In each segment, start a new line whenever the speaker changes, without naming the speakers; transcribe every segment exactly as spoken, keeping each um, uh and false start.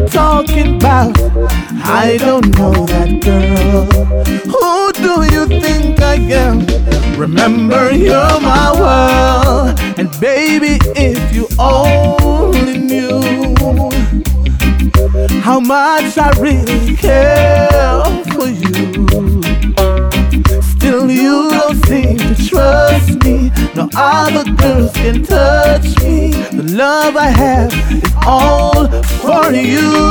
you talking about? I don't know that girl. Who do you think I am? Remember, you're my world. And baby, if you only knew how much I really care for you. Still you don't seem to trust me. No other girls can touch me. The love I have is all for you.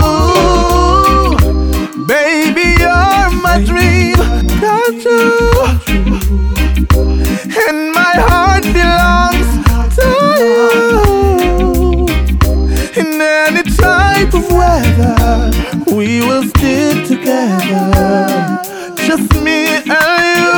Baby, you're my dream come true, and my heart belongs to you. In any type of weather, we will stick together, just me and you.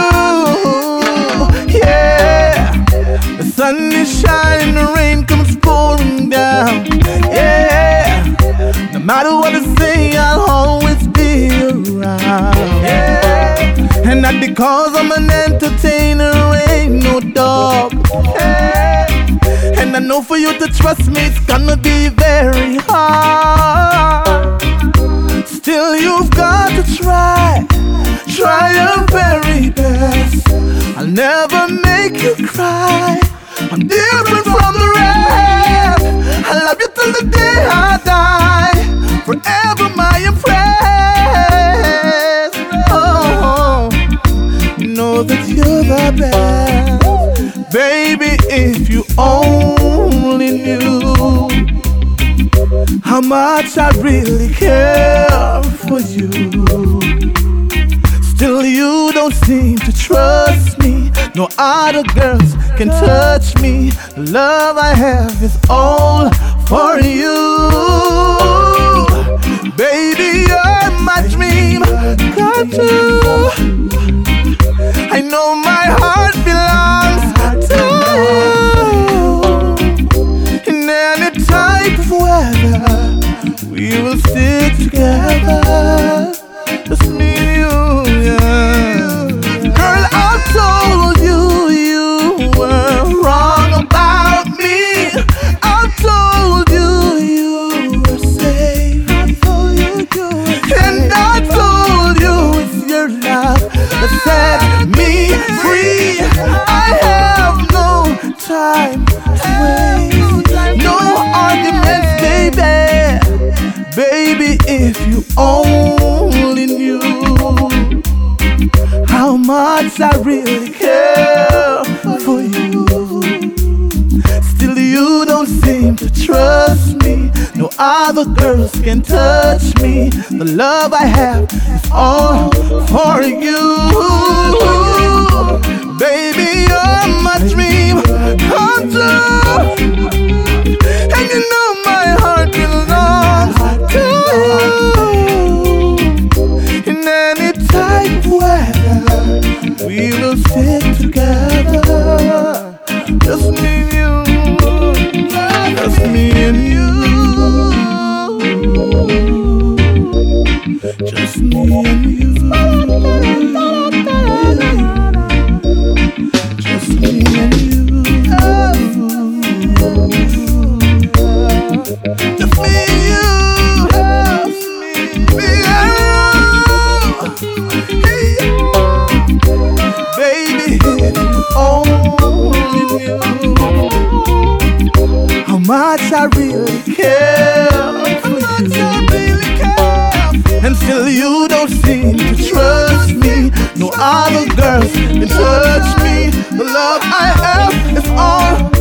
Yeah, the sun is shining, the rain comes pouring down. Yeah, no matter what I say, I'll always be around. Yeah, and not because I'm an entertainer, ain't no dog. Yeah, and I know for you to trust me, it's gonna be very hard. Still, you've got to try, try your very best. I'll never make you cry, I'm different from the rest. I love you till the day I die, forever my empress. Oh, you know that you're the best. Baby, if you only knew how much I really care for you. Still you don't seem to trust me. No other girls can touch me. The love I have is all for you. Baby, you're my dream come true. I know my heart belongs to you. In any type of weather, we will stick together, just me and you, yeah. Girl, I told you you were wrong about me. I told you you were safe. I told you you were safe. And I told you it's your love that set me free. I have no time to waste, no arguments, baby. Baby, if you only knew how much I really care for you. Still you don't seem to trust me. No other girls can touch me. The love I have is all for you. Baby, you're my dream come true, and you know my heart belongs to you. In any type of weather, we will stick together, just me and you, just me and you, just me and you, just me and you. Just me and you, me and you. Baby, only knew how much I really care for you. And still you don't seem to trust me. No other girls can touch me. The love I have is all